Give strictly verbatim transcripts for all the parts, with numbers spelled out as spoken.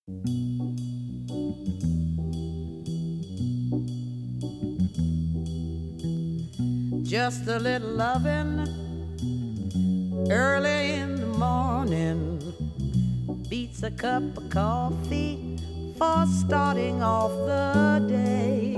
Just a little loving early in the morning beats a cup of coffee for starting off the day.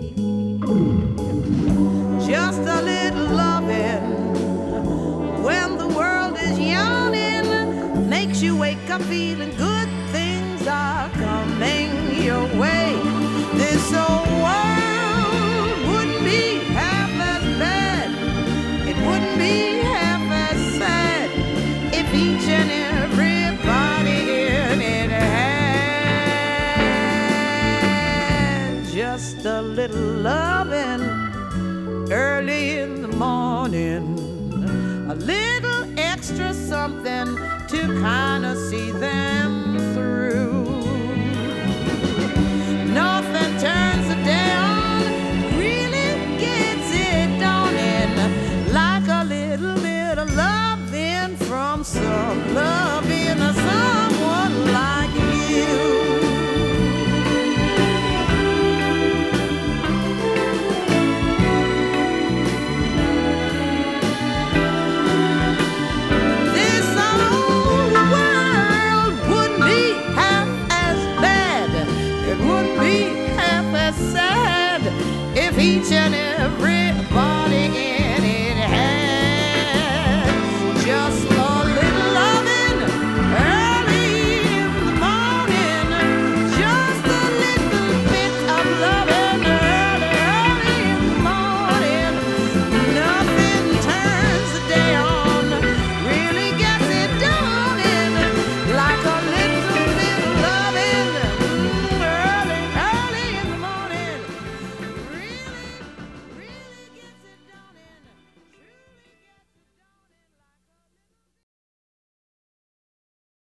Just a little loving when the world is yawning makes you wake up feeling good. Things are coming your way. This old world wouldn't be half as bad. It wouldn't be half as sad if each and everybody in it had just a little loving early in the morning, a little extra something to kind of see them through. Nothing turns the day on, really gets it dawning, like a little bit of loving from some loving of someone like you. Sad if each and every